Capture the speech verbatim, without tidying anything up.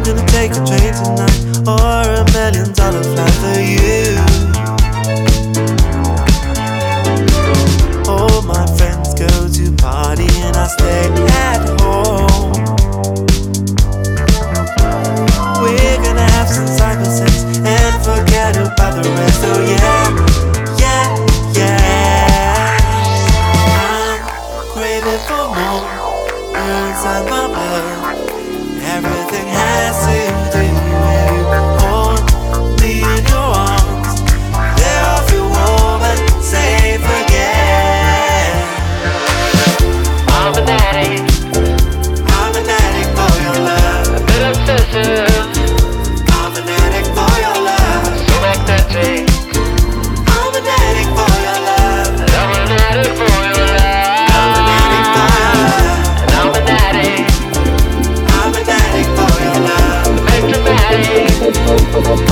gonna take a train tonight or a million dollar flight for you. All my friends go to party and I stay at home. We're gonna have some cyber sex and forget about the rest. Oh yeah, yeah, yeah. I'm craving for more. You're inside my blood. Everything has to do with you. Hold me in your arms. There I feel warm and safe again. I'm an addict. I'm an addict for your love. A bit obsessive. I'm an addict for your love. So magnetic. I'm an addict for your love. And I'm an addict for your love. I'm an addict for your love. And I'm an addict. I'm an addict for your love. Make dramatic.